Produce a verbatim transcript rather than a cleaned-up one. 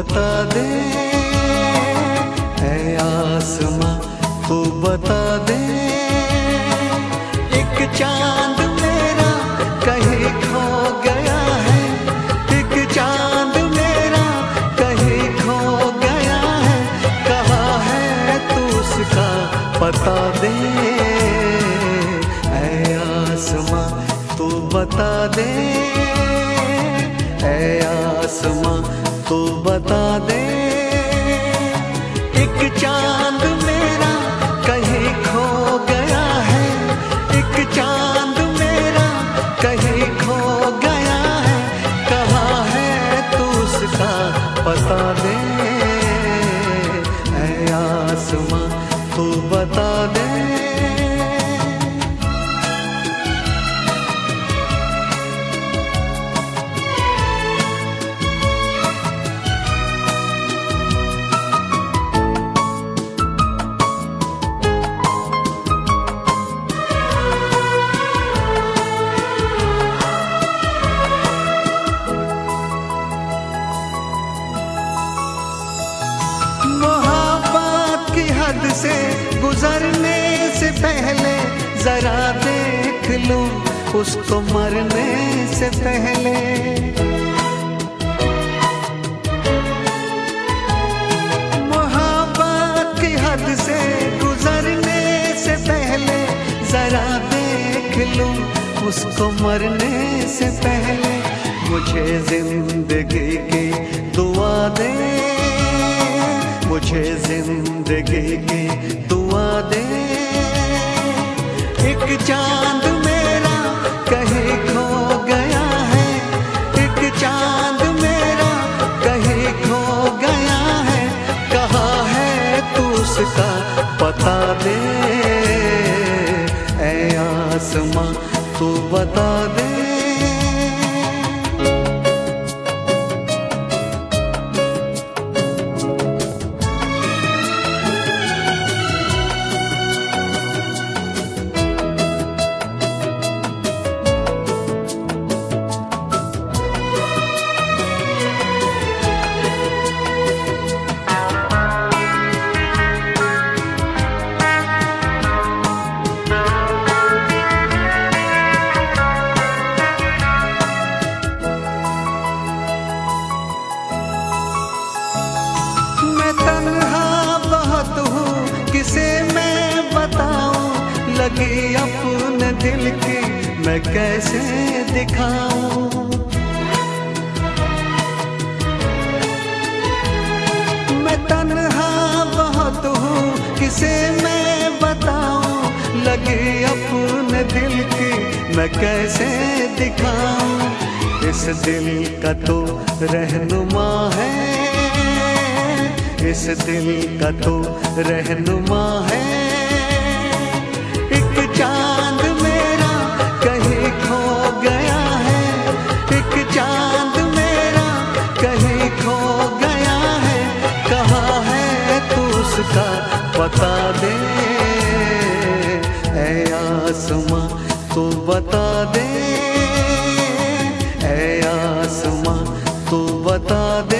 बता दे, ऐ आसमां तू बता दे। एक चांद मेरा कहीं खो गया है, एक चांद मेरा कहीं खो गया है, कहाँ है तू उसका पता दे, ऐ आसमां तू बता दे, ऐ आसमां तू बता दे। एक चांद मेरा कहीं खो गया है, एक चांद मेरा कहीं खो गया है, कहाँ है तू उसका पता दे, ऐ आसमां तू बता दे। हद से गुजरने से पहले जरा देख लूं उसको मरने से पहले। मोहब्बत की हद से गुजरने से पहले जरा देख लूं उसको मरने से पहले। मुझे जिंदगी की दुआ दे, मुझे जिंदगी की दुआ दे। एक चांद मेरा कहीं खो गया है, एक चांद मेरा कहीं खो गया है, कहाँ है तू उसका पता दे, ऐ आसमां तू बता दे। किसे मैं बताऊं लगी अपने दिल की मैं कैसे दिखाऊं। मैं तन्हा बहुत हूँ किसे मैं बताऊं लगी अपने दिल की मैं कैसे दिखाऊं। इस दिल का तो रहनुमा है, इस दिल का तो रहनुमा है। एक चांद मेरा कहीं खो गया है, एक चांद मेरा कहीं खो गया है, कहाँ है तू उसका पता दे, ऐ आसमां तू बता दे, ऐ आसमां तू बता दे।